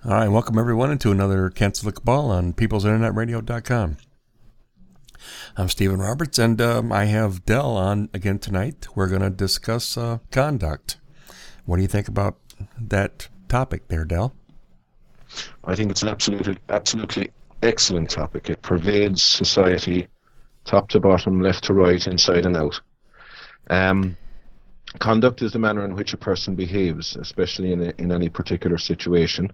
All right, welcome everyone into another Cancel the Cabal on peoplesinternetradio.com. I'm Stephen Roberts, and I have Del on again tonight. We're going to discuss conduct. What do you think about that topic there, Del? I think it's an absolutely excellent topic. It pervades society, top to bottom, left to right, inside and out. Conduct is the manner in which a person behaves, especially in any particular situation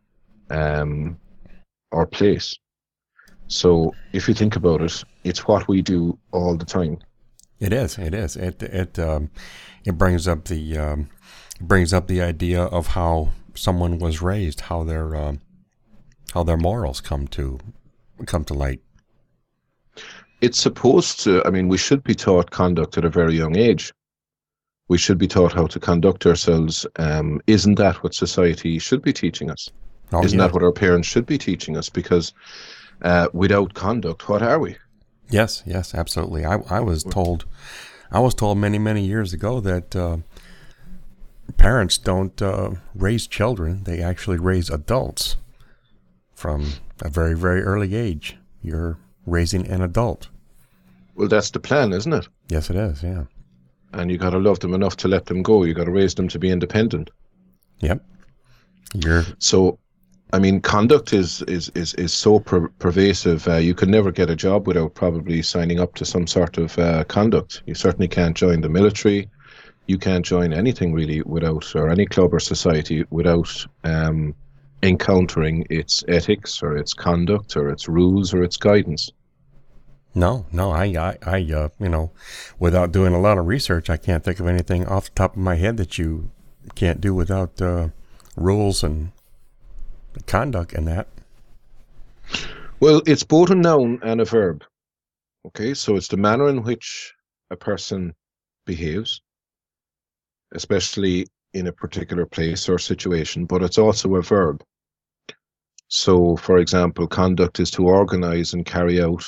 or place. So if you think about it, it's what we do all the time. It is. It brings up the idea of how someone was raised, how their morals come to light. It's supposed to. I mean, we should be taught conduct at a very young age. We should be taught how to conduct ourselves. Isn't that what society should be teaching us? Isn't that what our parents should be teaching us? Because without conduct, what are we? Yes, absolutely. I was told many years ago that parents don't raise children; they actually raise adults from a very, very early age. You're raising an adult. Well, that's the plan, isn't it? Yes, it is. Yeah. And you got to love them enough to let them go. You got to raise them to be independent. Yep. So, I mean, conduct is so pervasive. You can never get a job without probably signing up to some sort of conduct. You certainly can't join the military. You can't join anything really or any club or society without encountering its ethics or its conduct or its rules or its guidance. No, I without doing a lot of research, I can't think of anything off the top of my head that you can't do without rules and conduct and that. Well, it's both a noun and a verb. Okay, so it's the manner in which a person behaves, especially in a particular place or situation, but it's also a verb. So, for example, conduct is to organize and carry out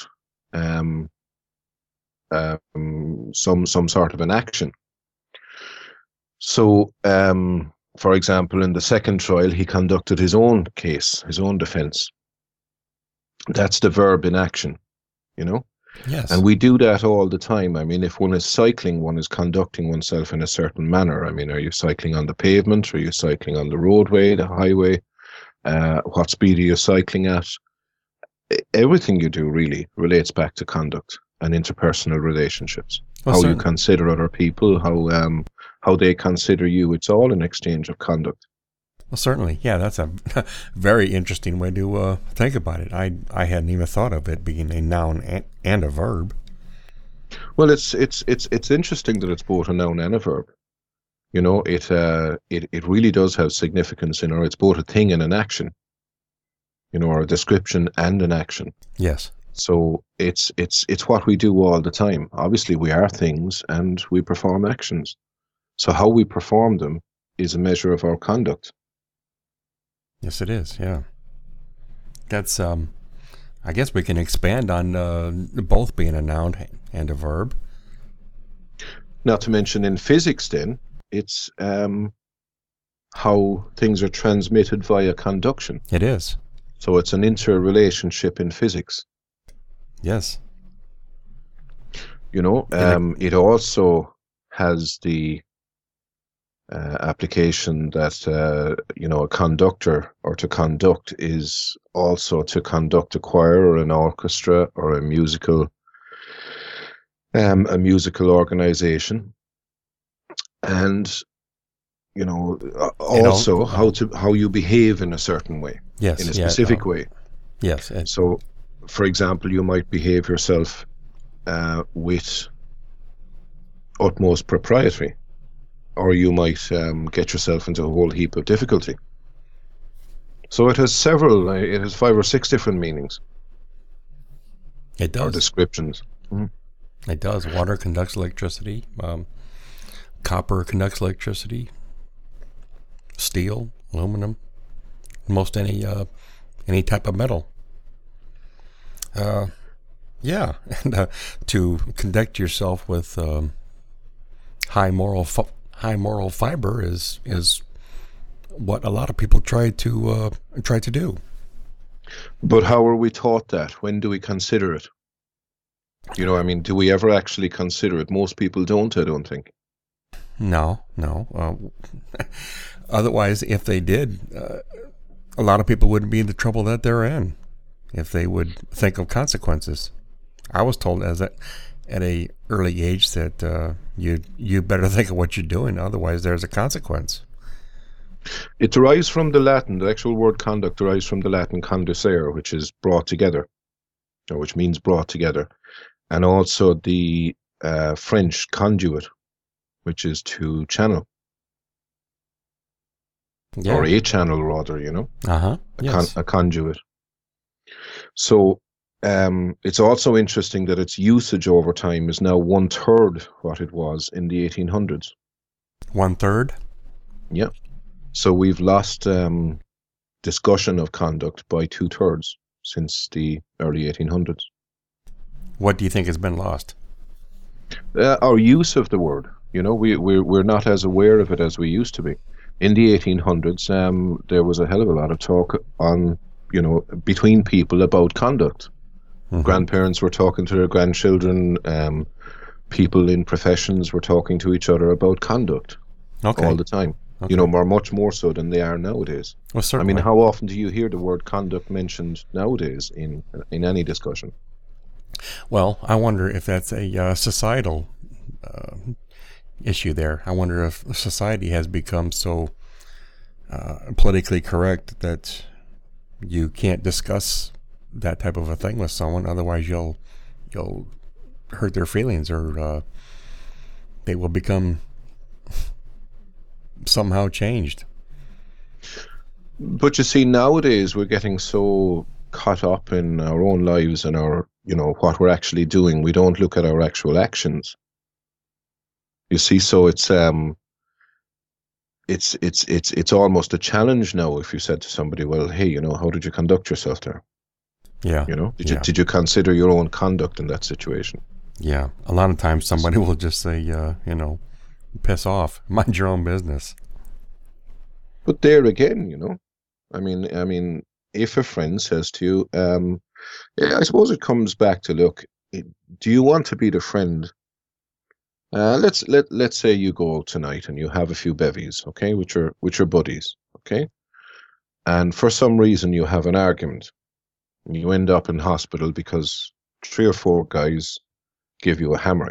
some sort of an action. So, for example, in the second trial, he conducted his own case, his own defense. That's the verb in action, you know? Yes. And we do that all the time. I mean, if one is cycling, one is conducting oneself in a certain manner. I mean, are you cycling on the pavement? Are you cycling on the roadway, the highway? What speed are you cycling at? Everything you do really relates back to conduct and interpersonal relationships. Well, how certainly. You consider other people, how they consider you. It's all an exchange of conduct. Well, certainly. Yeah, that's a very interesting way to think about it. I hadn't even thought of it being a noun and a verb. Well, it's interesting that it's both a noun and a verb. You know, it really does have significance in, or it's both a thing and an action. You know, or a description and an action. Yes. So it's what we do all the time. Obviously, we are things and we perform actions. So how we perform them is a measure of our conduct. Yes, it is. Yeah. That's I guess we can expand on both being a noun and a verb. Not to mention in physics, then it's how things are transmitted via conduction. It is. So it's an interrelationship in physics. Yes. You know, it also has the application that, a conductor or to conduct is also to conduct a choir or an orchestra or a musical organization. And, you know, also how you behave in a certain way. Yes, in a specific way. Yes. So, for example, you might behave yourself with utmost propriety, or you might get yourself into a whole heap of difficulty. So it has 5 or 6 different meanings. It does. Or descriptions. Mm-hmm. It does. Water conducts electricity. Copper conducts electricity. Steel, aluminum, most any type of metal. Yeah, and to conduct yourself with high moral fiber is what a lot of people try to do. But how are we taught that? When do we consider it? You know, I mean, do we ever actually consider it? Most people don't, I don't think. No. Otherwise, if they did, a lot of people wouldn't be in the trouble that they're in if they would think of consequences. I was told at a early age that you better think of what you're doing, otherwise there's a consequence. It derives from the Latin. The actual word conduct derives from the Latin conducere, which is brought together, or which means brought together, and also the French conduit, which is to channel. Yeah. Or a channel, rather, you know? Yes. A conduit. So it's also interesting that its usage over time is now 1/3 what it was in the 1800s. 1/3? Yeah. So we've lost discussion of conduct by 2/3 since the early 1800s. What do you think has been lost? Our use of the word. You know, we're not as aware of it as we used to be. In the 1800s, there was a hell of a lot of talk on, you know, between people about conduct. Mm-hmm. Grandparents were talking to their grandchildren. People in professions were talking to each other about conduct all the time. Okay. You know, much more so than they are nowadays. Well, certainly. I mean, how often do you hear the word conduct mentioned nowadays in any discussion? Well, I wonder if that's a societal issue there. I wonder if society has become so politically correct that you can't discuss that type of a thing with someone, otherwise you'll hurt their feelings, or they will become somehow changed. But you see, nowadays we're getting so caught up in our own lives and our, you know, what we're actually doing. We don't look at our actual actions. You see, so it's almost a challenge now if you said to somebody, well, hey, you know, how did you conduct yourself there? Yeah. You know, did you consider your own conduct in that situation? Yeah. A lot of times somebody will just say, you know, piss off, mind your own business. But there again, you know, I mean, if a friend says to you, I suppose it comes back to, look, do you want to be the friend? Let's say you go out tonight and you have a few bevies, okay, with your buddies, okay, and for some reason you have an argument, and you end up in hospital because 3 or 4 guys give you a hammering.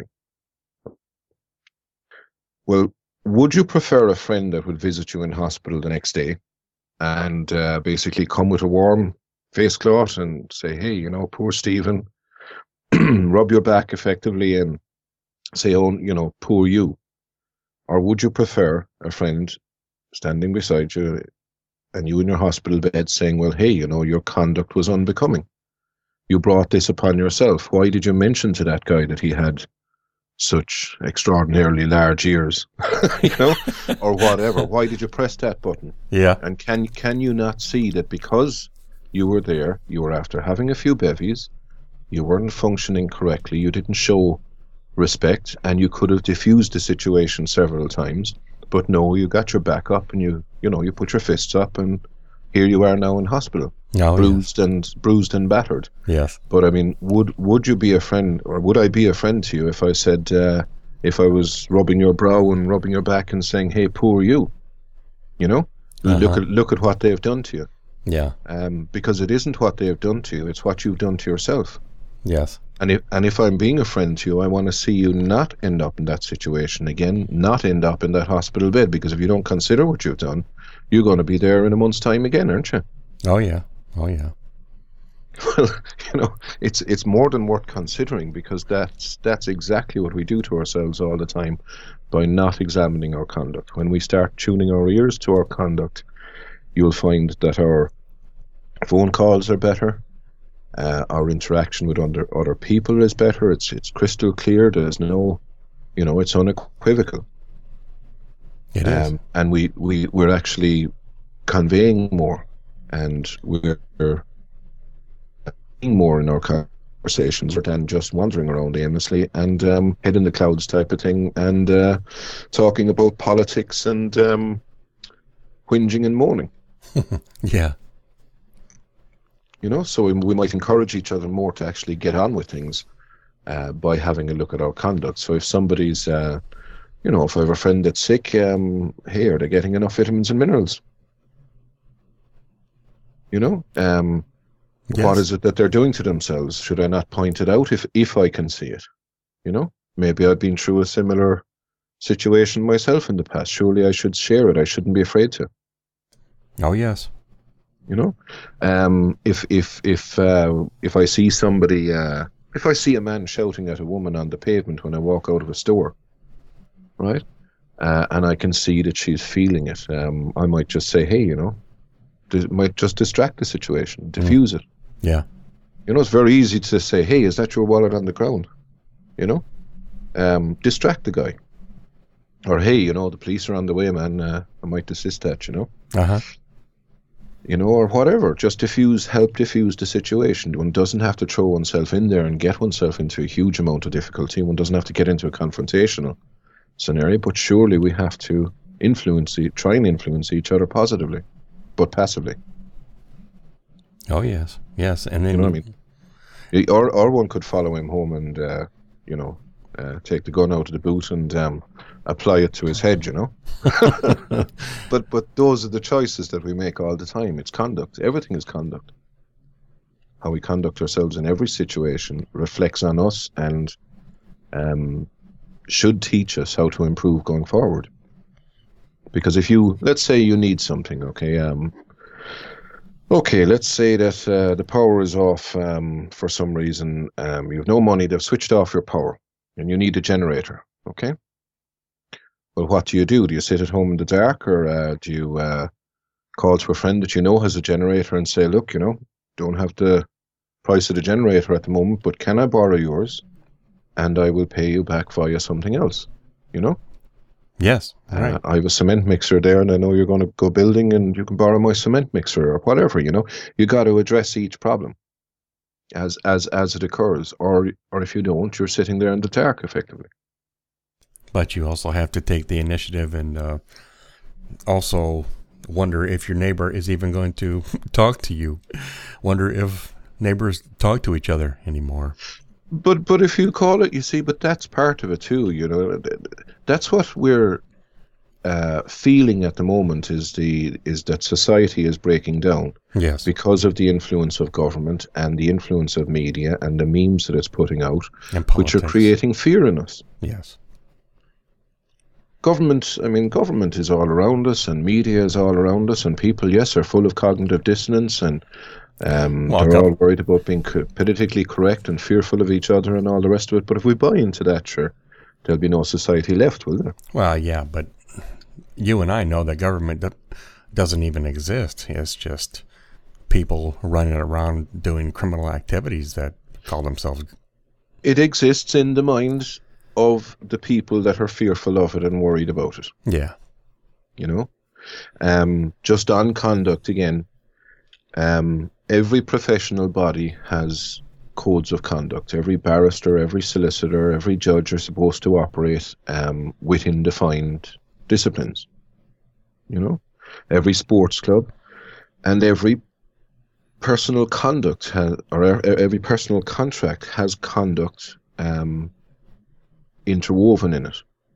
Well, would you prefer a friend that would visit you in hospital the next day and basically come with a warm face cloth and say, hey, you know, poor Stephen, rub your back effectively and say, oh, you know, poor you? Or would you prefer a friend standing beside you and you in your hospital bed saying, well, hey, you know, your conduct was unbecoming. You brought this upon yourself. Why did you mention to that guy that he had such extraordinarily large ears, you know, or whatever? Why did you press that button? Yeah. And can you not see that because you were there, you were after having a few bevies, you weren't functioning correctly, you didn't show respect, and you could have diffused the situation several times, but no, you got your back up and you put your fists up, and here you are now in hospital, bruised and battered. Yes. But I mean, would you be a friend, or would I be a friend to you if I said, if I was rubbing your brow and rubbing your back and saying, hey, poor you, you know, look at what they've done to you. Yeah. Because it isn't what they've done to you, it's what you've done to yourself. Yes. And if I'm being a friend to you, I want to see you not end up in that situation again, not end up in that hospital bed, because if you don't consider what you've done, you're going to be there in a month's time again, aren't you? Oh yeah. Well, you know, it's more than worth considering, because that's exactly what we do to ourselves all the time by not examining our conduct. When we start tuning our ears to our conduct, you'll find that our phone calls are better. Our interaction with other people is better. It's crystal clear. There's no, you know, it's unequivocal. It is. And we're actually conveying more, and we're being more in our conversations than just wandering around aimlessly and head in the clouds type of thing, and talking about politics and whinging and moaning. Yeah. You know, so we might encourage each other more to actually get on with things by having a look at our conduct. So if somebody's, you know, if I have a friend that's sick, hey, are they getting enough vitamins and minerals? You know, Yes. What is it that they're doing to themselves? Should I not point it out if I can see it? You know, maybe I've been through a similar situation myself in the past. Surely I should share it. I shouldn't be afraid to. Oh, yes. You know, if I see somebody, if I see a man shouting at a woman on the pavement when I walk out of a store, right, and I can see that she's feeling it, I might just say, hey, you know, might just distract the situation, diffuse it. Yeah. You know, it's very easy to say, hey, is that your wallet on the ground? You know, distract the guy. Or, hey, you know, the police are on the way, man. I might assist that, you know. Uh-huh. You know, or whatever. Just help diffuse the situation. One doesn't have to throw oneself in there and get oneself into a huge amount of difficulty. One doesn't have to get into a confrontational scenario. But surely we have to try and influence each other positively, but passively. Oh, yes. Yes. And then, you know what I mean? Or one could follow him home and, you know, take the gun out of the boot and apply it to his head, you know. But those are the choices that we make all the time. It's conduct. Everything is conduct. How we conduct ourselves in every situation reflects on us and should teach us how to improve going forward. Because let's say you need something, okay. Okay, let's say that the power is off for some reason. You have no money. They've switched off your power, and you need a generator. Okay. Well, what do? Do you sit at home in the dark, or do you call to a friend that you know has a generator and say, "Look, you know, don't have the price of the generator at the moment, but can I borrow yours, and I will pay you back via something else." You know. Yes, right. I have a cement mixer there, and I know you're going to go building, and you can borrow my cement mixer or whatever. You know, you got to address each problem as it occurs, or if you don't, you're sitting there in the dark, effectively. But you also have to take the initiative and also wonder if your neighbor is even going to talk to you. Wonder if neighbors talk to each other anymore. But if you call it, you see, but that's part of it too, you know. That's what we're feeling at the moment is that society is breaking down. Yes. Because of the influence of government and the influence of media and the memes that it's putting out, which are creating fear in us. Yes. Government is all around us, and media is all around us, and people, yes, are full of cognitive dissonance, and they're all worried about being politically correct and fearful of each other and all the rest of it. But if we buy into that, sure, there'll be no society left, will there? Well, yeah, but you and I know that government doesn't even exist. It's just people running around doing criminal activities that call themselves... It exists in the minds of the people that are fearful of it and worried about it. Yeah. You know? Just on conduct again, every professional body has codes of conduct. Every barrister, every solicitor, every judge are supposed to operate within defined disciplines. You know, every sports club and every personal conduct every personal contract has conduct interwoven in it.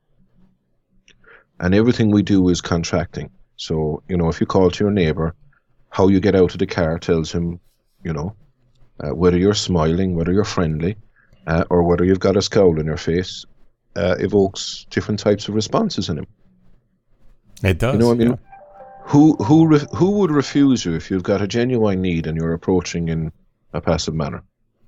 And everything we do is contracting. So, you know, if you call to your neighbor, how you get out of the car tells him, you know, whether you're smiling, whether you're friendly, or whether you've got a scowl on your face, evokes different types of responses in him. It does. You know what I mean? Yeah. Who would refuse you if you've got a genuine need and you're approaching in a passive manner?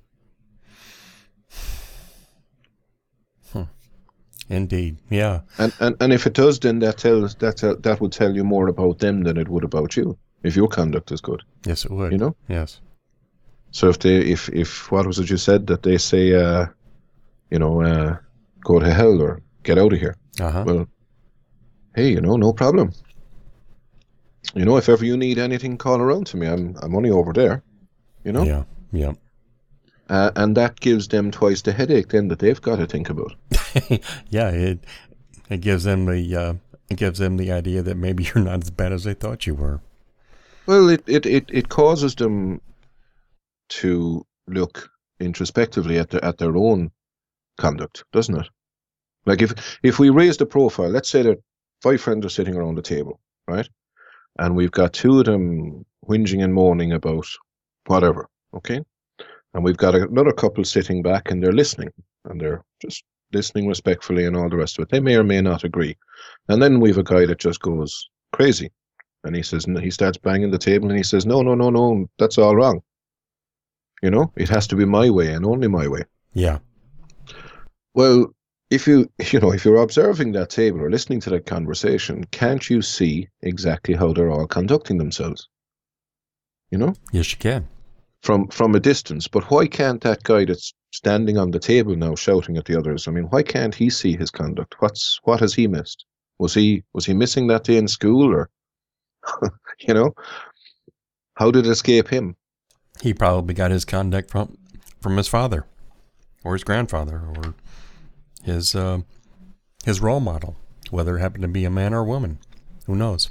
Indeed, yeah. And if it does, then that would tell you more about them than it would about you. If your conduct is good. Yes, it would. You know? Yes. So if what was it you said, that they say, you know, go to hell or get out of here. Uh-huh. Well, hey, you know, no problem. You know, if ever you need anything, call around to me. I'm only over there. You know? Yeah, yeah. And that gives them twice the headache then that they've got to think about. Yeah, it gives them the It gives them the idea that maybe you're not as bad as they thought you were. Well, it causes them to look introspectively at their own conduct, doesn't it? Like if we raise the profile, let's say that 5 friends are sitting around the table, right? And we've got 2 of them whinging and moaning about whatever, okay? And we've got another couple sitting back and they're listening, and they're just listening respectfully and all the rest of it. They may or may not agree. And then we've a guy that just goes crazy. And he starts banging the table and he says, no, that's all wrong. You know, it has to be my way and only my way. Yeah. Well, if you're observing that table or listening to that conversation, can't you see exactly how they're all conducting themselves? You know? Yes, you can. From a distance. But why can't that guy that's standing on the table now shouting at the others, I mean, why can't he see his conduct? What has he missed? Was he missing that day in school, or you know? How did it escape him? He probably got his conduct from his father or his grandfather or his role model, whether it happened to be a man or a woman. Who knows?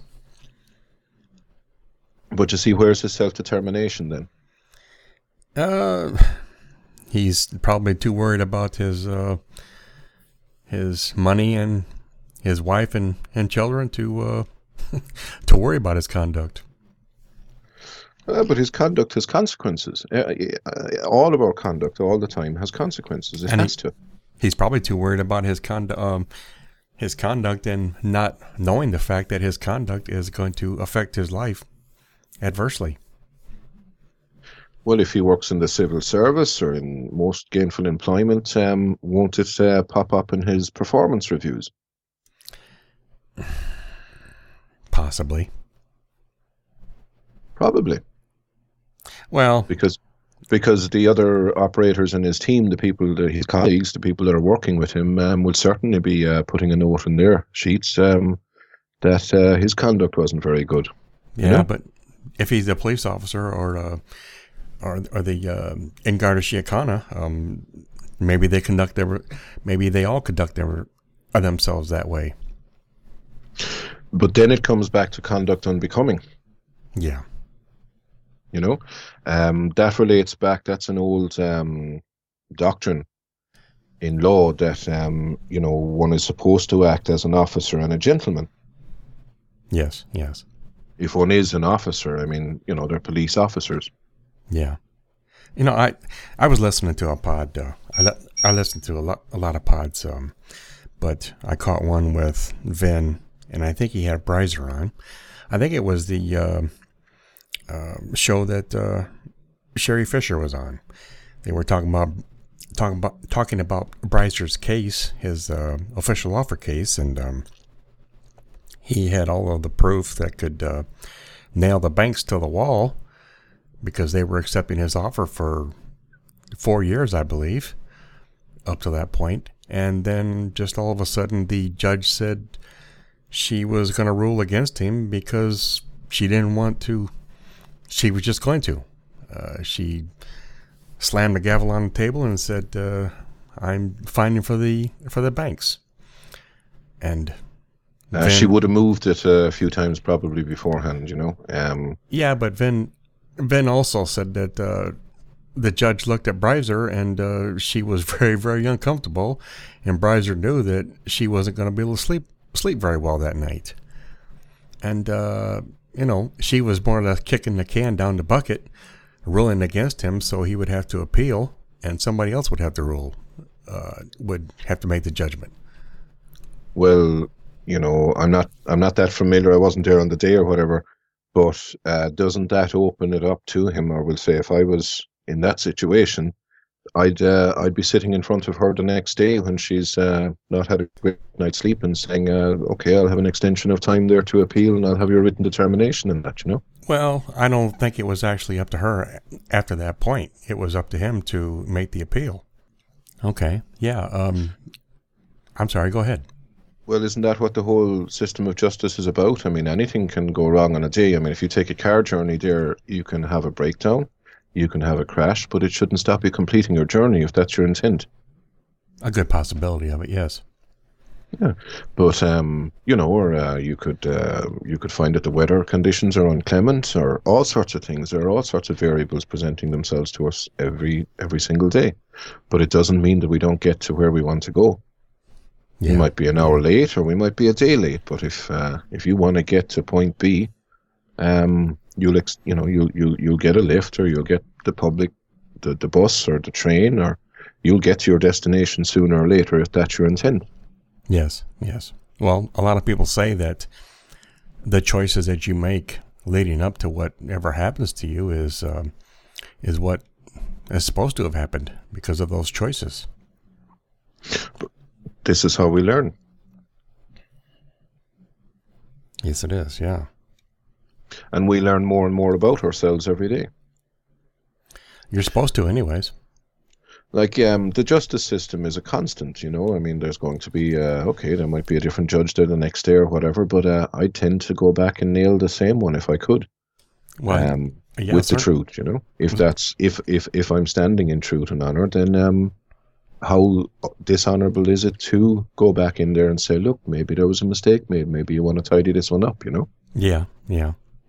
But you see, where's his self-determination then? He's probably too worried about his money and his wife and children to worry about his conduct. But his conduct has consequences. All of our conduct, all the time, has consequences. It has to. He's probably too worried about his conduct and not knowing the fact that his conduct is going to affect his life adversely. Well, if he works in the civil service or in most gainful employment, won't it pop up in his performance reviews? Possibly. Probably. Well, because the other operators in his team, his colleagues, the people that are working with him, will certainly be putting a note in their sheets that his conduct wasn't very good. Yeah, you know? But if he's a police officer or the in Garda Síochána, maybe they all conduct themselves that way. But then it comes back to conduct unbecoming. Yeah. You know, that relates back. That's an old doctrine in law that one is supposed to act as an officer and a gentleman. Yes. If one is an officer, I mean, they're police officers. Yeah. I was listening to a pod. I listened to a lot of pods, but I caught one with Vin, and I think he had Breiser on. I think it was the show that Sherry Fisher was on. They were talking about Breiser's case, his official offer case, and he had all of the proof that could nail the banks to the wall because they were accepting his offer for 4 years, I believe, up to that point. And then just all of a sudden the judge said she was going to rule against him because she didn't want to. She was just going to. She slammed the gavel on the table and said, I'm fighting for the banks. And she would have moved it a few times probably beforehand, Yeah, but Vin also said that the judge looked at Breiser and she was very, very uncomfortable. And Breiser knew that she wasn't going to be able to sleep very well that night. And, she was more or less kicking the can down the bucket, ruling against him, so he would have to appeal, and somebody else would have to rule, would have to make the judgment. Well, I'm not that familiar. I wasn't there on the day or whatever, but doesn't that open it up to him? Or we'll say, if I was in that situation, I'd be sitting in front of her the next day when she's not had a great night's sleep and saying, okay, I'll have an extension of time there to appeal and I'll have your written determination in that, Well, I don't think it was actually up to her after that point. It was up to him to make the appeal. Okay, yeah. I'm sorry, go ahead. Well, isn't that what the whole system of justice is about? I mean, anything can go wrong on a day. I mean, if you take a car journey there, you can have a breakdown. You can have a crash, but it shouldn't stop you completing your journey if that's your intent. A good possibility of it, yes. Yeah, but or you could find that the weather conditions are inclement, or all sorts of things. There are all sorts of variables presenting themselves to us every single day. But it doesn't mean that we don't get to where we want to go. Yeah. We might be an hour late, or we might be a day late. But if you want to get to point B, you'll get a lift, or you'll get the bus or the train, or you'll get to your destination sooner or later if that's your intent. Yes, yes. Well, a lot of people say that the choices that you make leading up to whatever happens to you is what is supposed to have happened because of those choices. But this is how we learn. Yes, it is, yeah. And we learn more and more about ourselves every day. You're supposed to anyways. Like the justice system is a constant, I mean, there's going to be, there might be a different judge there the next day or whatever, but I tend to go back and nail the same one if I could. Well, with the truth, If that's if I'm standing in truth and honor, then how dishonorable is it to go back in there and say, look, maybe there was a mistake made, maybe you want to tidy this one up, Yeah, yeah.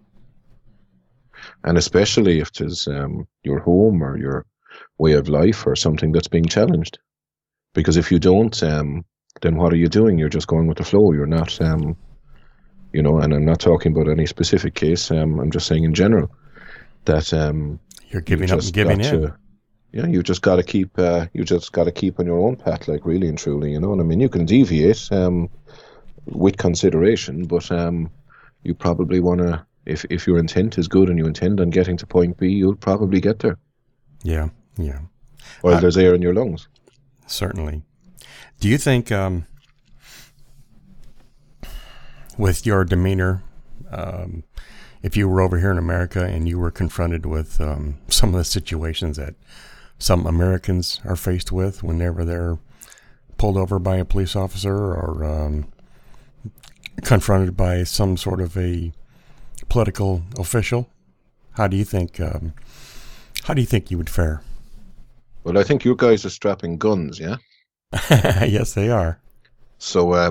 And especially if there's your home or your way of life or something that's being challenged. Because if you don't, then what are you doing? You're just going with the flow. You're not, and I'm not talking about any specific case. I'm just saying in general that you're giving up and giving in. You just got to keep. You just got to keep on your own path, like really and truly. You know what I mean? You can deviate with consideration, but you probably want to. If your intent is good and you intend on getting to point B, you'll probably get there. Yeah, yeah. While there's air in your lungs. Certainly. Do you think, with your demeanor, if you were over here in America and you were confronted with some of the situations that some Americans are faced with whenever they're pulled over by a police officer or confronted by some sort of a political official, how do you think you would fare? Well, I think you guys are strapping guns, yeah? Yes, they are. So,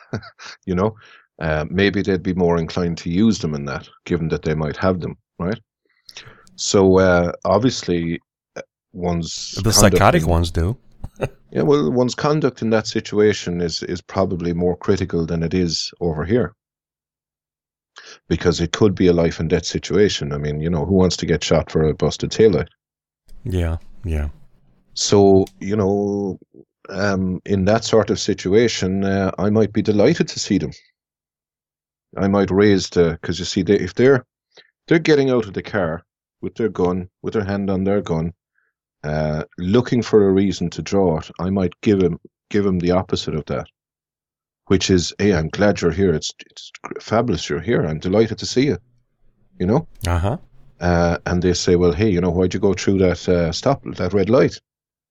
maybe they'd be more inclined to use them in that, given that they might have them, right? So, obviously, the psychotic ones do. Yeah, well, one's conduct in that situation is probably more critical than it is over here. Because it could be a life and death situation. I mean, who wants to get shot for a busted taillight? Yeah, yeah. So, in that sort of situation, I might be delighted to see them. I might raise because you see, if they're getting out of the car with their gun, with their hand on their gun, looking for a reason to draw it, I might give them the opposite of that. Which is, hey, I'm glad you're here. It's fabulous you're here. I'm delighted to see you. Uh-huh. And they say, well, hey, why'd you go through that red light?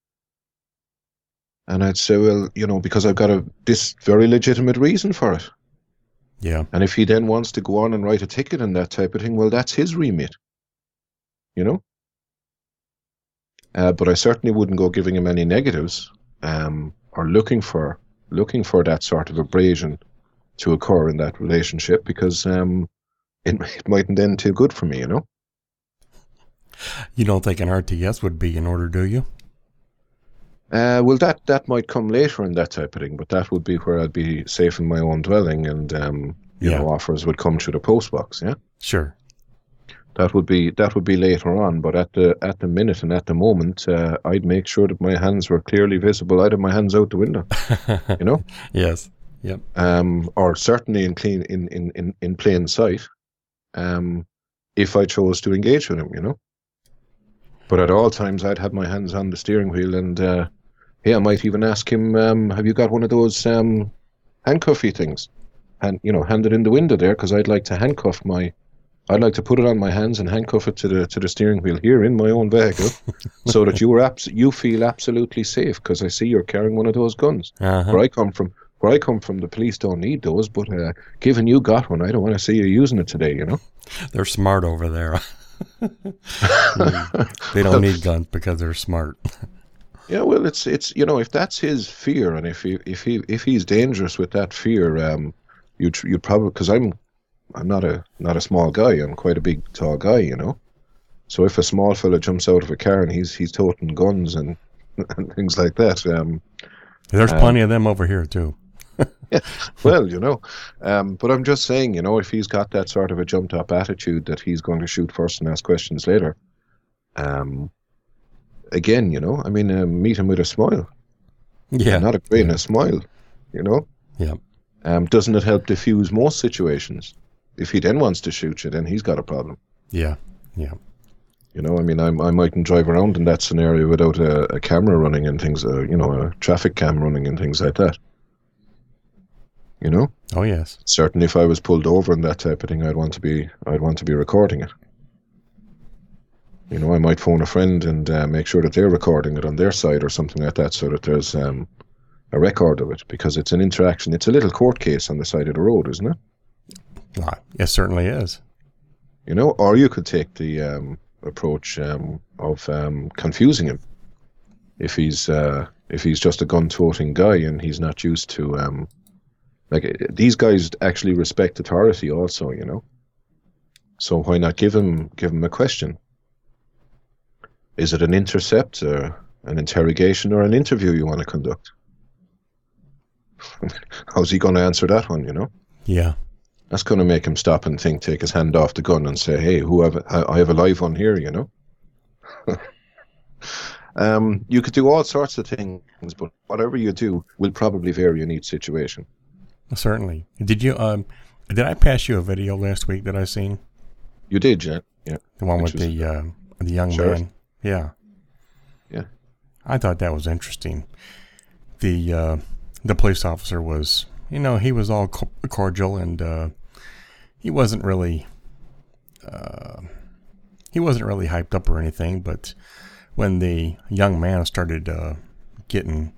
And I'd say, well, because I've got this very legitimate reason for it. Yeah. And if he then wants to go on and write a ticket and that type of thing, well, that's his remit. But I certainly wouldn't go giving him any negatives or looking for that sort of abrasion to occur in that relationship, because it mightn't end too good for me, You don't think an RTS would be in order, do you? Well, that might come later in that type of thing, but that would be where I'd be safe in my own dwelling, and offers would come through the post box. Yeah, sure. That would be later on, but at the minute and at the moment, I'd make sure that my hands were clearly visible. I'd have my hands out the window, Yes. Yep. Or certainly in plain sight, if I chose to engage with him, But at all times, I'd have my hands on the steering wheel, and I might even ask him, "Have you got one of those handcuffy things?" And hand it in the window there, because I'd like to I'd like to put it on my hands and handcuff it to the steering wheel here in my own vehicle, so that you feel absolutely safe, because I see you're carrying one of those guns. Uh-huh. Where I come from, the police don't need those, but given you got one, I don't want to see you using it today. They're smart over there. They don't need guns because they're smart. Yeah, well, it's if that's his fear, and if he's dangerous with that fear, you probably, because I'm not a small guy. I'm quite a big, tall guy, So if a small fella jumps out of a car and he's toting guns and and things like that, There's plenty of them over here too. yeah, well, but I'm just saying, if he's got that sort of a jumped up attitude that he's going to shoot first and ask questions later, again, meet him with a smile. Yeah, not a grin, a smile. Yeah. Doesn't it help diffuse most situations? If he then wants to shoot you, then he's got a problem. Yeah, yeah. I mightn't drive around in that scenario without a camera running and things, a traffic cam running and things like that. Oh yes. Certainly, if I was pulled over and that type of thing, I'd want to be recording it. I might phone a friend and make sure that they're recording it on their side or something like that, so that there's a record of it, because it's an interaction. It's a little court case on the side of the road, isn't it? It certainly is. Or you could take the approach of confusing him. If he's just a gun-toting guy and he's not used to these guys actually respect authority also, So why not give him a question? Is it an intercept, or an interrogation, or an interview you want to conduct? How's he going to answer that one, Yeah. That's going to make him stop and think, take his hand off the gun and say, hey, I have a live one here, You could do all sorts of things, but whatever you do will probably vary in each situation. Certainly. Did did I pass you a video last week that I seen? You did, yeah. The one with the young Sheriff. man. Yeah. Yeah. I thought that was interesting. The police officer was, he was all cordial, and he wasn't really hyped up or anything. But when the young man started getting,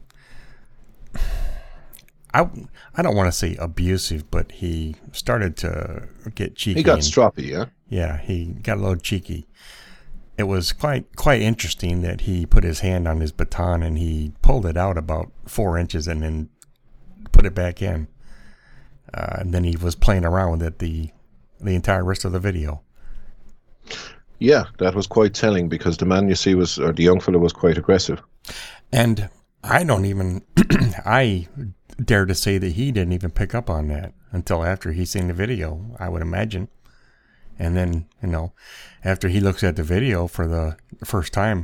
I don't want to say abusive, but he started to get cheeky. He got stroppy, yeah? Yeah, he got a little cheeky. It was quite interesting that he put his hand on his baton and he pulled it out about 4 inches and then put it back in. And then he was playing around with it the entire rest of the video. Yeah, that was quite telling, because the man, you see, the young fellow was quite aggressive. And I dare to say that he didn't even pick up on that until after he seen the video, I would imagine. And then, after he looks at the video for the first time,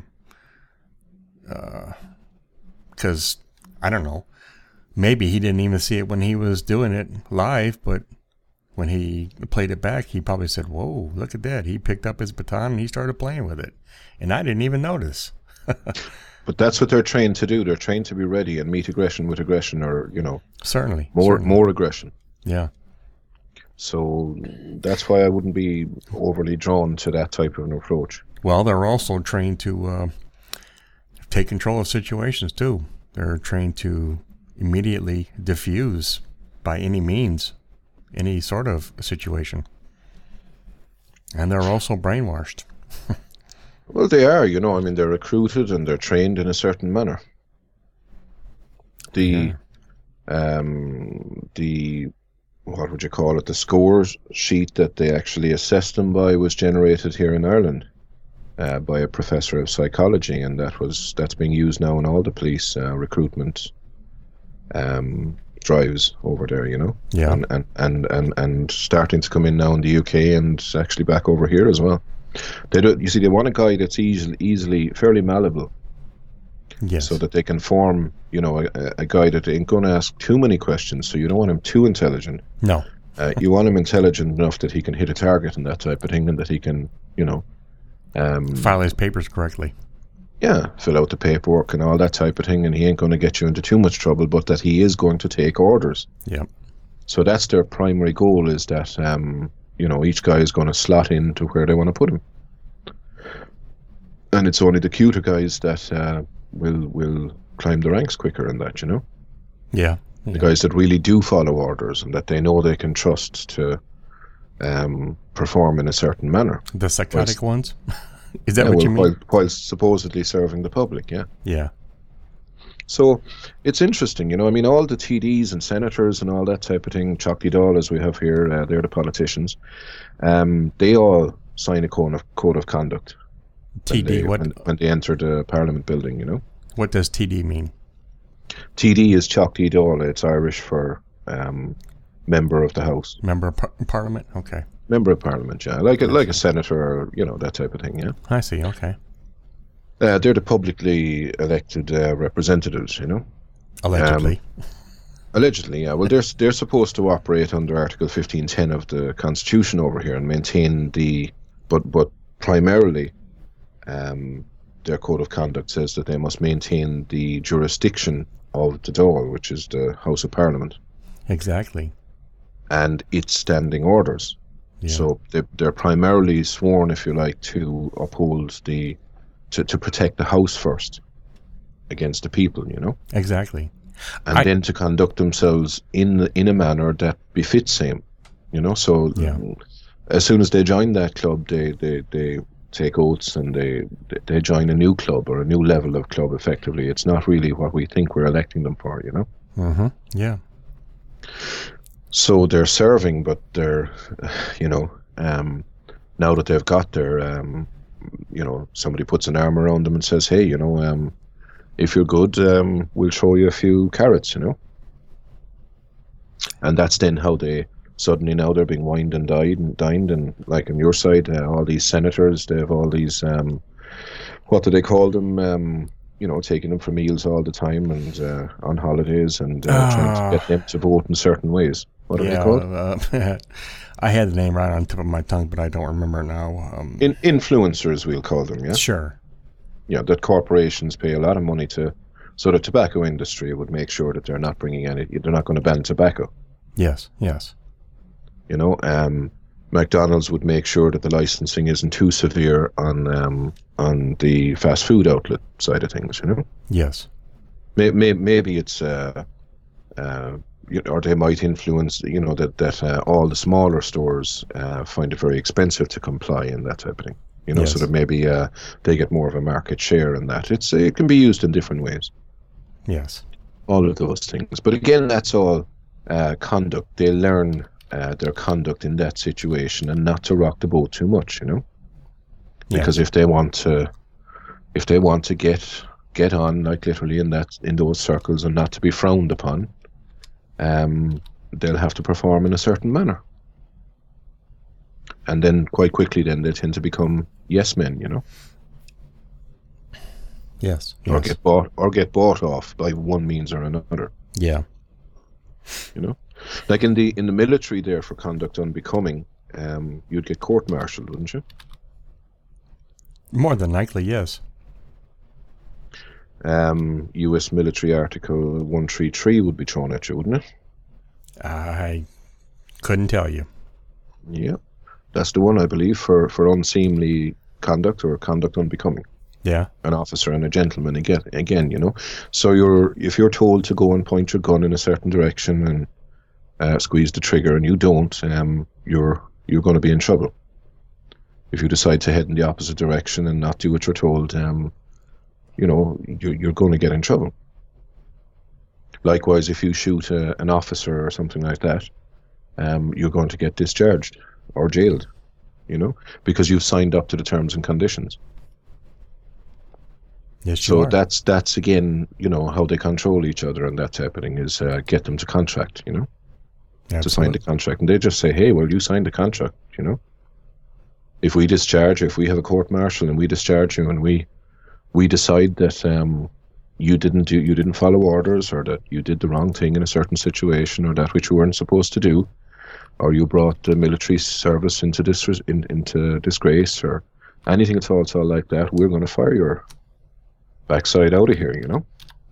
because, I don't know, maybe he didn't even see it when he was doing it live, but when he played it back, he probably said, whoa, look at that. He picked up his baton and he started playing with it. And I didn't even notice. But that's what they're trained to do. They're trained to be ready and meet aggression with aggression, or, Certainly. More aggression. Yeah. So that's why I wouldn't be overly drawn to that type of an approach. Well, they're also trained to take control of situations, too. They're trained to immediately diffuse by any means any sort of situation. And they're also brainwashed. Well, they are, they're recruited and they're trained in a certain manner. The what would you call it? The scores sheet that they actually assessed them by was generated here in Ireland by a professor of psychology, and that's being used now in all the police recruitment drives over there, Yeah. And starting to come in now in the UK and actually back over here as well. They want a guy that's easily fairly malleable. Yes. So that they can form, a guy that ain't going to ask too many questions. So you don't want him too intelligent. No. You want him intelligent enough that he can hit a target and that type of thing, and that he can, file his papers correctly. Yeah, fill out the paperwork and all that type of thing, and he ain't going to get you into too much trouble, but that he is going to take orders. Yeah. So that's their primary goal, is that, each guy is going to slot into where they want to put him. And it's only the cuter guys that will climb the ranks quicker in that, Yeah. The guys that really do follow orders and that they know they can trust to perform in a certain manner. The psychotic ones? Is that what you mean? While supposedly serving the public, yeah. Yeah. So it's interesting, you know. I mean, all the TDs and senators and all that type of thing, Chalky Doll, as we have here, they're the politicians. They all sign a code of conduct when they enter the Parliament building, you know. What does TD mean? TD is Chalky Doll. It's Irish for member of the House. Member of Parliament? Okay. Member of Parliament, yeah. Like a senator, or, you know, that type of thing, yeah. I see, okay. They're the publicly elected representatives, you know. Allegedly. Allegedly, yeah. Well, they're supposed to operate under Article 1510 of the Constitution over here and maintain but primarily, their code of conduct says that they must maintain the jurisdiction of the Dáil, which is the House of Parliament. Exactly. And its standing orders. Yeah. So they're primarily sworn, if you like, to uphold to protect the House first against the people, you know. Exactly. And then to conduct themselves in a manner that befits him, you know. So as soon as they join that club, they take oaths and they join a new club or a new level of club. Effectively, it's not really what we think we're electing them for, you know. Mm-hmm. Yeah. So they're serving, but they're, you know, now that they've got their, you know, somebody puts an arm around them and says, hey, you know, if you're good, we'll throw you a few carrots, you know. And that's then how they suddenly now they're being wined and dined, and like on your side, all these senators, they have all these, what do they call them? You know, taking them for meals all the time and on holidays and trying to get them to vote in certain ways. What are they called? I had the name right on the tip of my tongue, but I don't remember now. Influencers, we'll call them, yeah? Sure. Yeah, that corporations pay a lot of money to, so the tobacco industry would make sure that they're not bringing they're not going to ban tobacco. Yes, yes. You know, McDonald's would make sure that the licensing isn't too severe on the fast food outlet side of things, you know? Yes. Maybe it's, or they might influence, you know, that all the smaller stores find it very expensive to comply and that type of thing. You know, yes. So that maybe they get more of a market share in that. It can be used in different ways. Yes. All of those things. But again, that's all conduct. They learn their conduct in that situation and not to rock the boat too much, you know? Because if they want to get on, like literally in those circles and not to be frowned upon, they'll have to perform in a certain manner. And then quite quickly then they tend to become yes men, you know. Yes. Or get bought off by one means or another. Yeah. You know? Like in the military there for conduct unbecoming, you'd get court-martialed, wouldn't you? More than likely, yes. US military Article 133 would be thrown at you, wouldn't it? I couldn't tell you. Yeah. That's the one, I believe, for unseemly conduct or conduct unbecoming. Yeah. An officer and a gentleman again, you know. So if you're told to go and point your gun in a certain direction and squeeze the trigger and you don't, you're going to be in trouble. If you decide to head in the opposite direction and not do what you're told, you know, you're going to get in trouble. Likewise, if you shoot an officer or something like that, you're going to get discharged or jailed, you know, because you've signed up to the terms and conditions. Yes, so that's again, you know, how they control each other and that type of thing is get them to contract, you know, to sign the contract. And they just say, hey, well, you signed the contract, you know. If we have a court-martial and we discharge you and we decide that you didn't follow orders or that you did the wrong thing in a certain situation or that which you weren't supposed to do, or you brought the military service into disgrace or anything at all like that, we're going to fire your backside out of here, you know.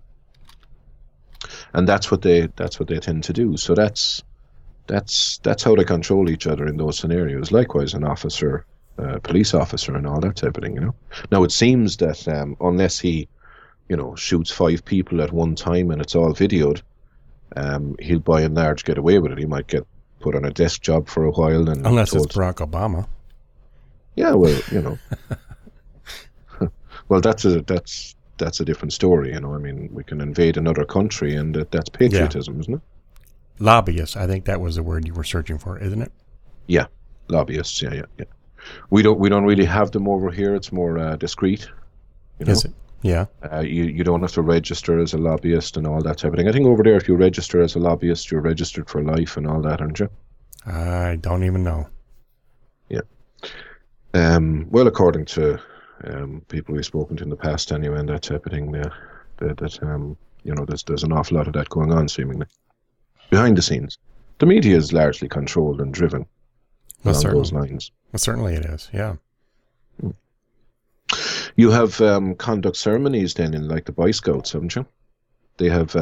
And that's what they tend to do. So that's how they control each other in those scenarios. Likewise, an officer, police officer, and all that type of thing, you know. Now it seems that unless he, you know, shoots 5 people at one time and it's all videoed, he'll by and large get away with it. He might get put on a desk job for a while, and unless it's Barack Obama. Yeah, well, you know. Well, that's that's a different story. You know, I mean, we can invade another country, and that's patriotism, isn't it? Lobbyists. I think that was the word you were searching for, isn't it? Yeah, lobbyists. Yeah. We don't really have them over here. It's more discreet. You know? Is it? Yeah. You don't have to register as a lobbyist and all that type of thing. I think over there, if you register as a lobbyist, you're registered for life and all that, aren't you? I don't even know. Yeah. Well, according to people we've spoken to in the past, anyway, and that type of thing, there's an awful lot of that going on, seemingly behind the scenes. The media is largely controlled and driven along those lines. Well, certainly it is. Yeah. You have conduct ceremonies then in like the Boy Scouts, haven't you? They have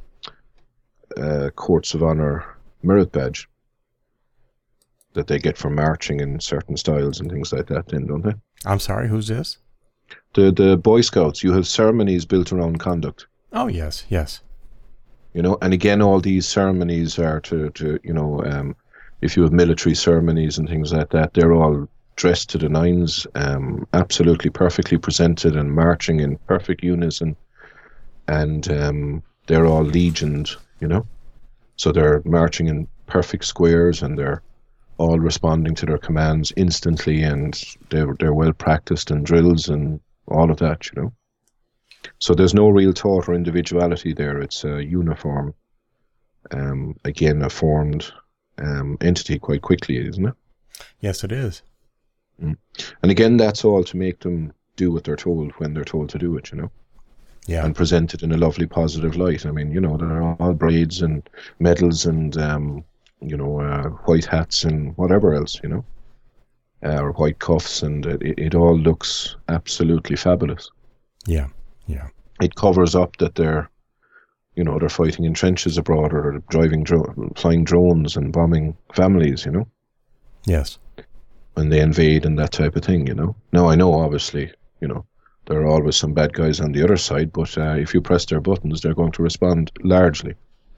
courts of honor merit badge that they get for marching in certain styles and things like that then, don't they? I'm sorry, who's this? The Boy Scouts, you have ceremonies built around conduct. Oh, yes. You know, and again, all these ceremonies are to if you have military ceremonies and things like that, they're all dressed to the nines, absolutely perfectly presented and marching in perfect unison, and they're all legioned, you know, so they're marching in perfect squares and they're all responding to their commands instantly, and they're well practiced in drills and all of that, you know. So there's no real thought or individuality there. It's a uniform, again, a formed entity quite quickly, isn't it? Yes, it is. And again, that's all to make them do what they're told when they're told to do it, you know. Yeah. And present it in a lovely, positive light. I mean, you know, there are all braids and medals and, white hats and whatever else, you know, or white cuffs, and it all looks absolutely fabulous. Yeah. It covers up that they're fighting in trenches abroad or flying drones and bombing families, you know. Yes. And they invade and that type of thing, you know. Now, I know, obviously, you know, there are always some bad guys on the other side, but if you press their buttons, they're going to respond largely.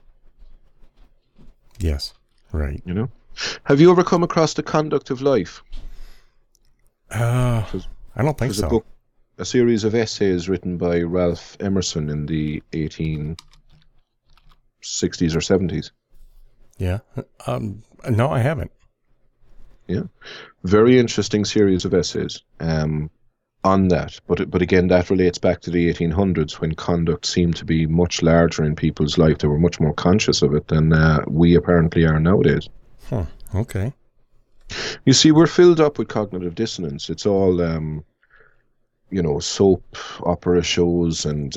Yes, right. You know? Have you ever come across The Conduct of Life? I don't think so. A series of essays written by Ralph Emerson in the 1860s or 70s. Yeah. No, I haven't. Yeah. Very interesting series of essays on that. But again, that relates back to the 1800s when conduct seemed to be much larger in people's life. They were much more conscious of it than we apparently are nowadays. Huh. Okay. You see, we're filled up with cognitive dissonance. It's all, soap opera shows and,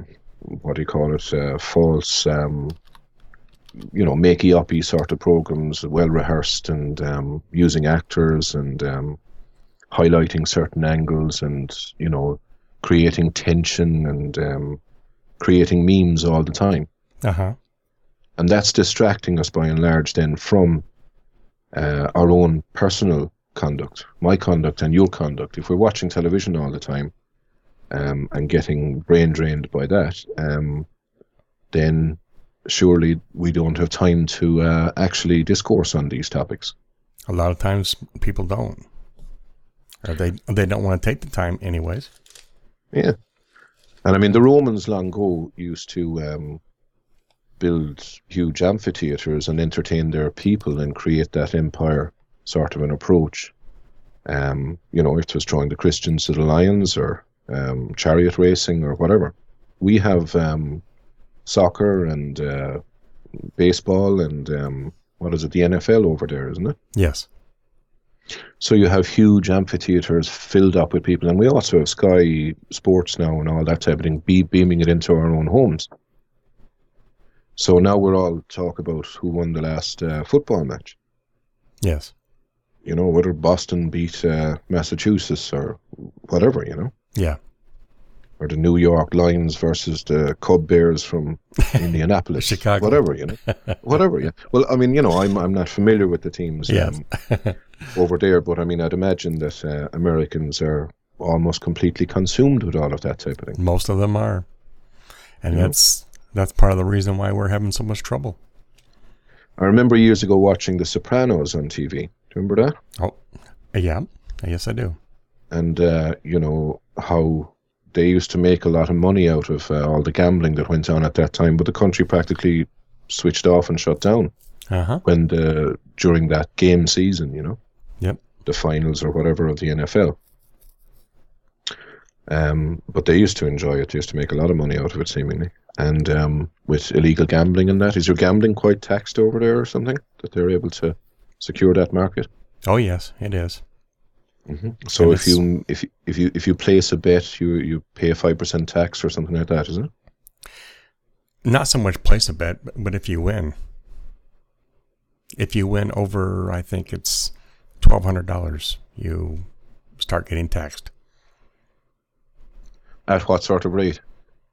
false, makey-uppy sort of programs, well-rehearsed and using actors and highlighting certain angles and, creating tension and creating memes all the time. Uh-huh. And that's distracting us by and large then from our own personal conduct, my conduct and your conduct. If we're watching television all the time and getting brain drained by that, then surely we don't have time to actually discourse on these topics. A lot of times people don't. Or they don't want to take the time anyways. Yeah. And I mean, the Romans long ago used to build huge amphitheaters and entertain their people and create that empire sort of an approach. If it was throwing the Christians to the lions or chariot racing or whatever. We have soccer and baseball and the NFL over there, isn't it? Yes. So you have huge amphitheaters filled up with people, and we also have Sky Sports now and all that type of thing, beaming it into our own homes. So now we're all talk about who won the last football match. Yes. Whether Boston beat Massachusetts or whatever, Yeah. Or the New York Lions versus the Cub Bears from Indianapolis. Chicago. Whatever, Whatever, yeah. Well, I mean, I'm not familiar with the teams yes. over there, but I mean, I'd imagine that Americans are almost completely consumed with all of that type of thing. Most of them are. And that's part of the reason why we're having so much trouble. I remember years ago watching The Sopranos on TV. Do you remember that? Oh, yeah. Yes, I do. And, how they used to make a lot of money out of all the gambling that went on at that time, but the country practically switched off and shut down when during that game season, you know, the finals or whatever of the NFL. But they used to enjoy it. They used to make a lot of money out of it, seemingly. And with illegal gambling and that, is your gambling quite taxed over there or something, that they're able to secure that market? Oh yes, it is. Mm-hmm. So if you place a bet, you pay a 5% tax or something like that, isn't it? Not so much place a bet, but if you win over, I think it's $1,200, you start getting taxed. At what sort of rate?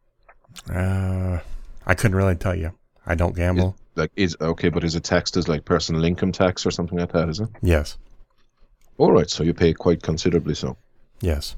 I couldn't really tell you. I don't gamble. But is it taxed as like personal income tax or something like that, is it? Yes. All right, so you pay quite considerably so. Yes.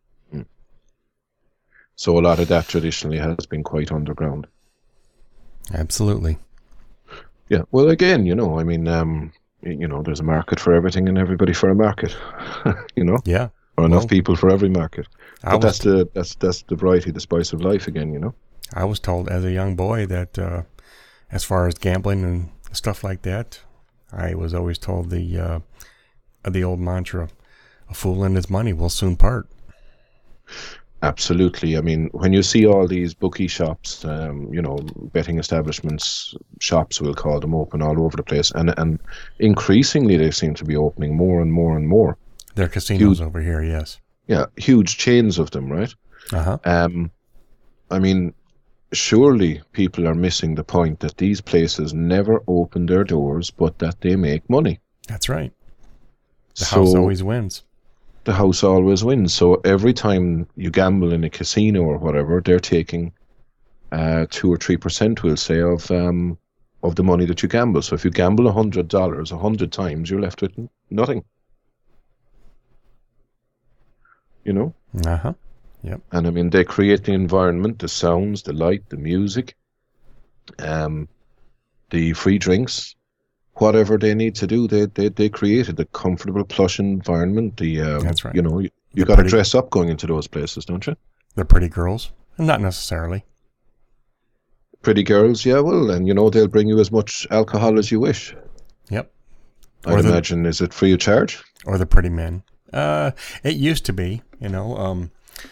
So a lot of that traditionally has been quite underground. Absolutely. Yeah, well, again, you know, I mean, you know, there's a market for everything and everybody for a market, you know? Yeah. Or enough people for every market. But that's the variety, the spice of life again, you know? I was told as a young boy that as far as gambling and stuff like that, I was always told the old mantra, a fool and his money will soon part. Absolutely. I mean, when you see all these bookie shops, you know, betting establishments, shops we'll call them, open all over the place, and increasingly they seem to be opening more and more and more. There are casinos over here, yes. Yeah, huge chains of them, right? I mean, surely people are missing the point that these places never open their doors, but that they make money. That's right. The house always wins. The house always wins. So every time you gamble in a casino or whatever, they're taking 2 or 3%, we'll say, of the money that you gamble. So if you gamble $100 100 times, you're left with nothing. You know? Yep. And I mean, they create the environment, the sounds, the light, the music, the free drinks. Whatever they need to do, they created the comfortable, plush environment. That's right. You know, you got to dress up going into those places, don't you? They're pretty girls, not necessarily. Pretty girls, yeah. Well, and you know, they'll bring you as much alcohol as you wish. Yep. I'd imagine, is it free of charge? Or the pretty men. It used to be, you know.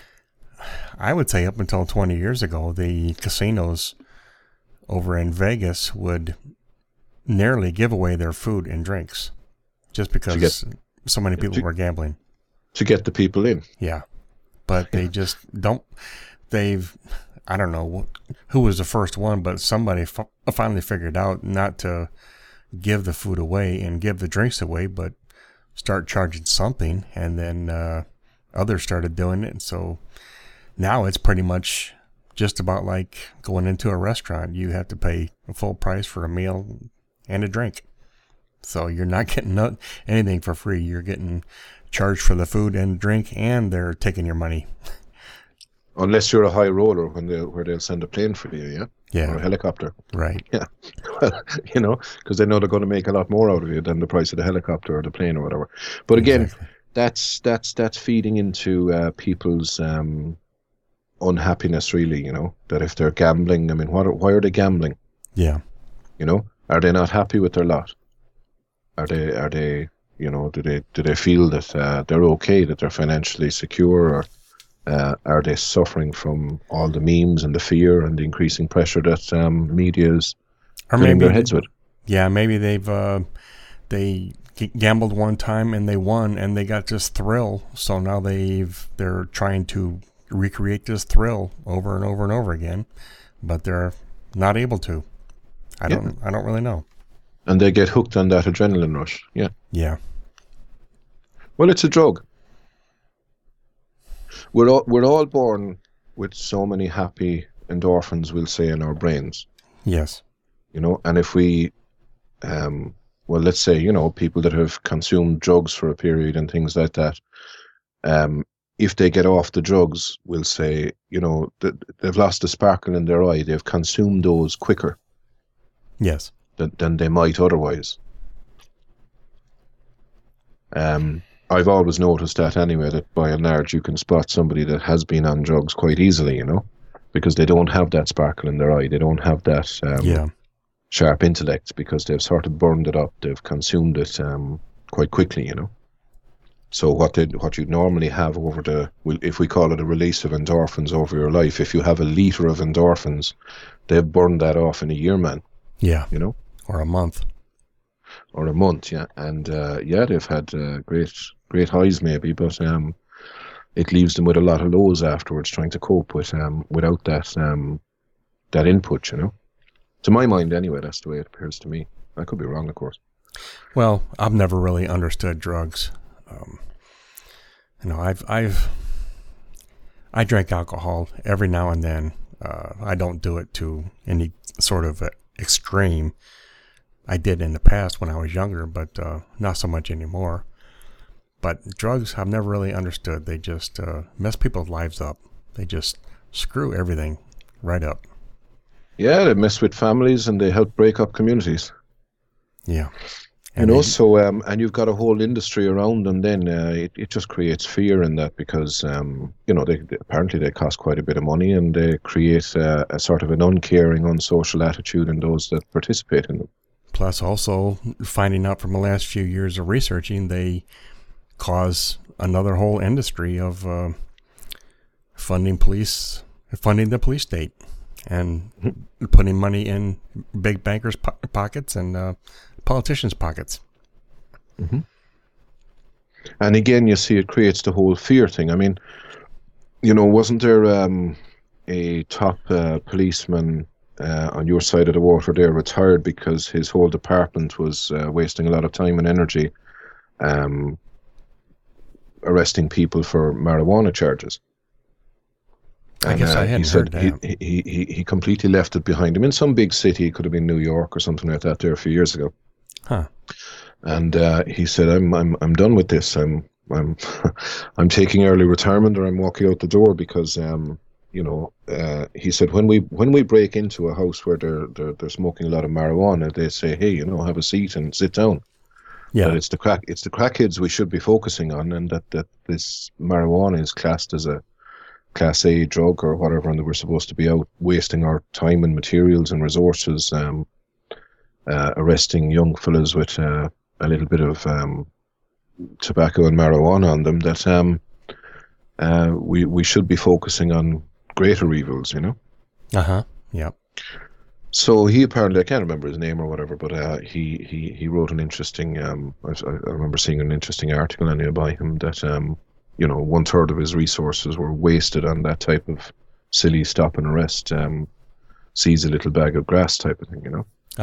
I would say up until 20 years ago, the casinos over in Vegas would nearly give away their food and drinks just because so many people were gambling. To get the people in. Yeah. But they just don't, I don't know who was the first one, but somebody finally figured out not to give the food away and give the drinks away, but start charging something. And then others started doing it. And so now it's pretty much just about like going into a restaurant. You have to pay a full price for a meal and a drink. So you're not getting anything for free. You're getting charged for the food and drink, and they're taking your money. Unless you're a high roller where they'll send a plane for you, yeah? Yeah. Or a helicopter. Right. Yeah. Well, you know, because they know they're going to make a lot more out of you than the price of the helicopter or the plane or whatever. But again, that's feeding into people's unhappiness, really, you know, that if they're gambling, I mean, why are they gambling? Yeah. You know, are they not happy with their lot? Are they, you know, do they feel that they're okay, that they're financially secure, or are they suffering from all the memes and the fear and the increasing pressure that media is filling their heads with? Yeah, maybe they gambled one time and they won and they got this thrill, so now they're trying to recreate this thrill over and over and over again, but they're not able to. I don't really know. And they get hooked on that adrenaline rush. Yeah. Yeah. Well, it's a drug. We're all born with so many happy endorphins, we'll say, in our brains. Yes. You know, and if we, well, let's say, you know, people that have consumed drugs for a period and things like that, if they get off the drugs, we'll say, you know, they've lost the sparkle in their eye. They've consumed those quicker. Yes. Than they might otherwise. I've always noticed that anyway, that by and large you can spot somebody that has been on drugs quite easily, because they don't have that sparkle in their eye. They don't have that sharp intellect, because they've sort of burned it up. They've consumed it quite quickly, So what you'd normally have if we call it a release of endorphins over your life, if you have a litre of endorphins, they've burned that off in a year, man. Yeah. Or a month. Or a month, yeah. And they've had great highs maybe, but it leaves them with a lot of lows afterwards, trying to cope with without that input, To my mind anyway, that's the way it appears to me. I could be wrong, of course. Well, I've never really understood drugs. I drink alcohol every now and then. I don't do it to any sort of extreme. I did in the past when I was younger, but not so much anymore. But drugs, I've never really understood. They just mess people's lives up. They just screw everything right up. Yeah, they mess with families and they help break up communities. Yeah. And also, and you've got a whole industry around them then. It just creates fear in that because, apparently they cost quite a bit of money and they create a sort of an uncaring, unsocial attitude in those that participate in them. Plus also, finding out from the last few years of researching, they cause another whole industry of funding the police state and putting money in big bankers' pockets and politicians' pockets. Mm-hmm. And again, you see, it creates the whole fear thing. I mean, wasn't there a top policeman on your side of the water there retired because his whole department was wasting a lot of time and energy arresting people for marijuana charges? I guess I hadn't heard that. He completely left it behind him in some big city. It could have been New York or something like that there a few years ago. Huh. And he said, "I'm done with this. I'm taking early retirement, or I'm walking out the door because he said when we break into a house where they're smoking a lot of marijuana, they say, hey, have a seat and sit down. Yeah, but it's the crackheads we should be focusing on, and that this marijuana is classed as a Class A drug or whatever, and that we're supposed to be out wasting our time and materials and resources arresting young fellas with a little bit of tobacco and marijuana on them, that we should be focusing on greater evils, Yep. So he apparently, I can't remember his name or whatever, but he wrote an interesting, I remember seeing an interesting article anyway by him that 1/3 of his resources were wasted on that type of silly stop and arrest, seize a little bag of grass type of thing,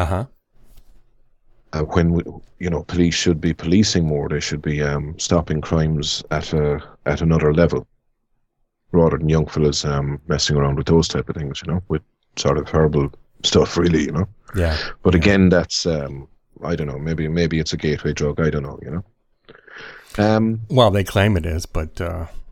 when police should be policing more. They should be stopping crimes at another level, rather than young fellas messing around with those type of things, with sort of herbal stuff, really, Yeah. But again, that's I don't know. Maybe it's a gateway drug. I don't know. Well, they claim it is, but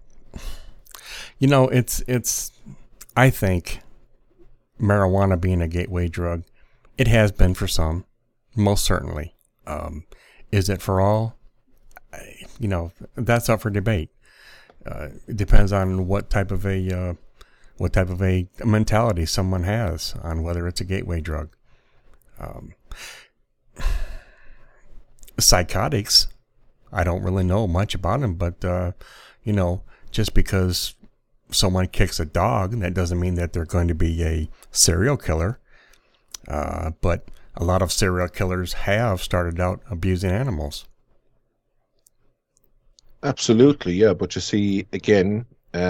it's. I think marijuana being a gateway drug, it has been for some, most certainly. Is it for all? That's up for debate. It depends on what type of a mentality someone has on whether it's a gateway drug. Psychotics, I don't really know much about them, but just because someone kicks a dog, that doesn't mean that they're going to be a serial killer. But a lot of serial killers have started out abusing animals. Absolutely, yeah. But you see, again,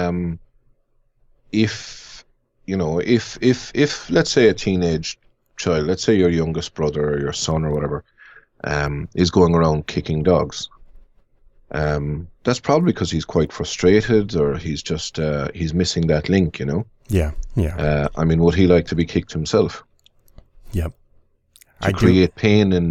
if let's say a teenage child, let's say your youngest brother or your son or whatever, is going around kicking dogs, that's probably because he's quite frustrated, or he's just he's missing that link, Yeah. I mean, would he like to be kicked himself? Yep. To create pain in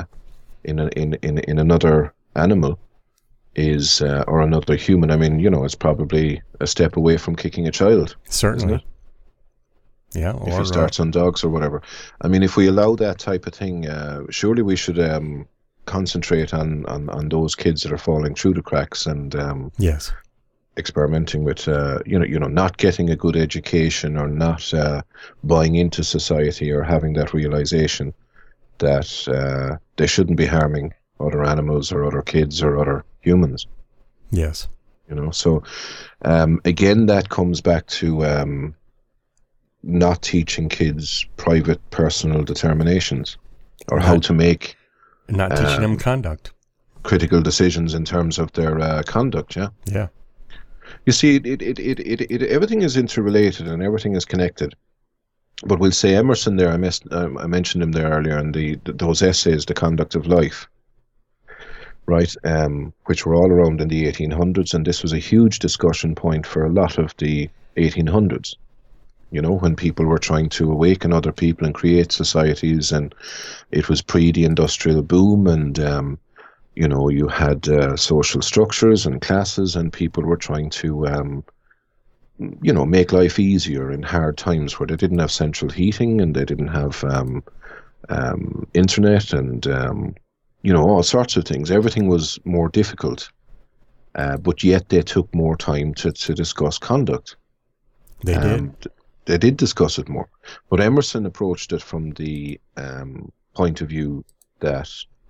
another animal is or another human. I mean, it's probably a step away from kicking a child. Certainly. Yeah. If he starts on dogs or whatever. I mean, if we allow that type of thing, surely we should concentrate on those kids that are falling through the cracks and yes, experimenting with not getting a good education or not buying into society or having that realization that they shouldn't be harming other animals or other kids or other humans. yes. So again, that comes back to not teaching kids private personal determinations or how to make not teaching them conduct, critical decisions in terms of their conduct. Yeah. You see, it everything is interrelated and everything is connected. But we'll say Emerson there. I mentioned him there earlier in those essays, The Conduct of Life, right? Which were all around in the 1800s, and this was a huge discussion point for a lot of the 1800s. When people were trying to awaken other people and create societies, and it was pre the industrial boom, and you had social structures and classes, and people were trying to make life easier in hard times where they didn't have central heating and they didn't have internet and all sorts of things. Everything was more difficult, but yet they took more time to discuss conduct. They did. They did discuss it more. But Emerson approached it from the point of view that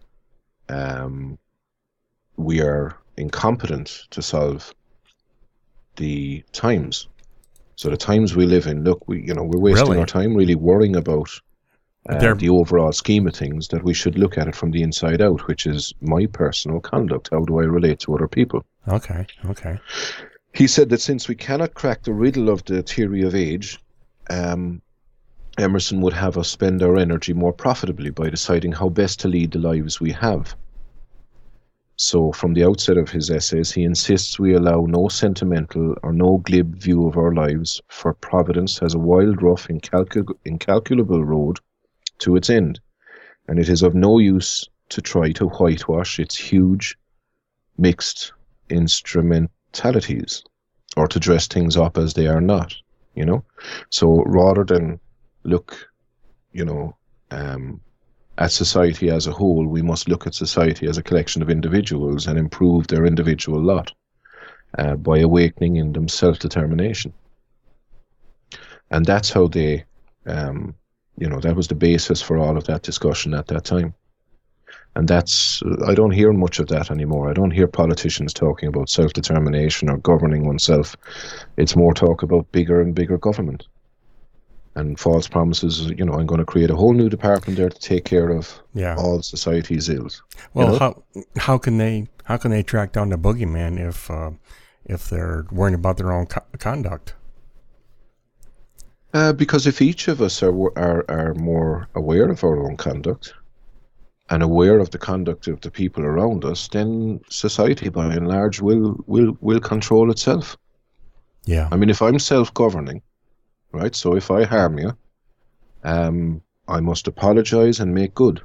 we are incompetent to solve the times. So the times we live in, look, we're wasting our time really worrying about the overall scheme of things, that we should look at it from the inside out, which is my personal conduct. How do I relate to other people? Okay. He said that since we cannot crack the riddle of the theory of age, Emerson would have us spend our energy more profitably by deciding how best to lead the lives we have. So from the outset of his essays, he insists we allow no sentimental or no glib view of our lives, for Providence has a wild, rough, incalculable road to its end, and it is of no use to try to whitewash its huge, mixed instrumentalities, or to dress things up as they are not, So rather than look, at society as a whole, we must look at society as a collection of individuals and improve their individual lot by awakening in them self-determination. And that's how they, that was the basis for all of that discussion at that time. And I don't hear much of that anymore. I don't hear politicians talking about self-determination or governing oneself. It's more talk about bigger and bigger government and false promises. I'm going to create a whole new department there to take care of all society's ills. Well, how can they track down the boogeyman if they're worrying about their own conduct? Because if each of us are more aware of our own conduct and aware of the conduct of the people around us, then society, by and large, will control itself. Yeah. I mean, if I'm self-governing, right? So if I harm you, I must apologize and make good.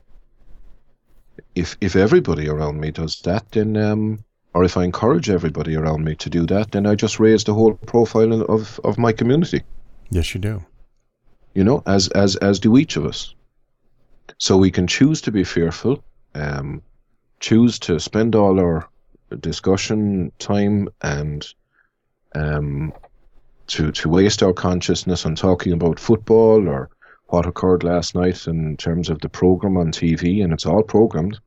If everybody around me does that, then, or if I encourage everybody around me to do that, then I just raise the whole profile of my community. Yes, you do. As do each of us. So we can choose to be fearful, choose to spend all our discussion time and to waste our consciousness on talking about football or what occurred last night in terms of the program on TV, and it's all programmed.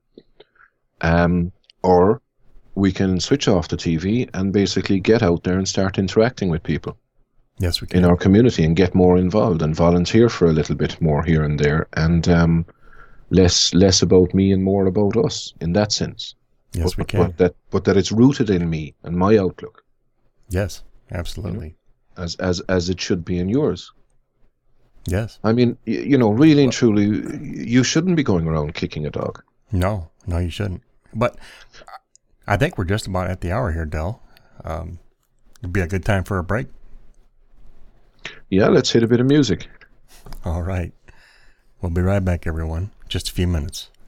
Or we can switch off the TV and basically get out there and start interacting with people. Yes, we can. In our community, and get more involved and volunteer for a little bit more here and there, and less about me and more about us in that sense. Yes, we can. But that it's rooted in me and my outlook. Yes, absolutely. As it should be in yours. Yes. I mean, really and truly, you shouldn't be going around kicking a dog. No, you shouldn't. But I think we're just about at the hour here, Del. It'd be a good time for a break. Yeah, let's hit a bit of music. All right. We'll be right back, everyone. Just a few minutes.